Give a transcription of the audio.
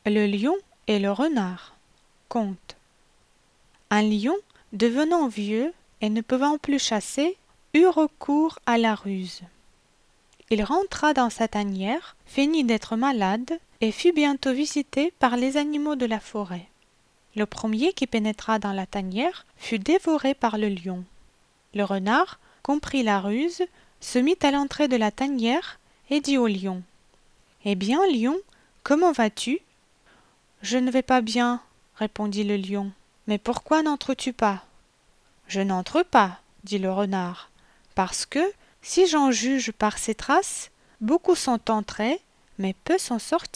Le lion et le renard. Conte. Un lion, devenant vieux et ne pouvant plus chasser, eut recours à la ruse. Il rentra dans sa tanière, feignit d'être malade et fut bientôt visité par les animaux de la forêt. Le premier qui pénétra dans la tanière fut dévoré par le lion. Le renard comprit la ruse, se mit à l'entrée de la tanière et dit au lion: « Eh bien, lion, comment vas-tu » ? « Je ne vais pas bien, » répondit le lion. « Mais pourquoi n'entres-tu pas » ? « Je n'entre pas, » dit le renard, « parce que, si j'en juge par ces traces, beaucoup sont entrés, mais peu sont sortis. »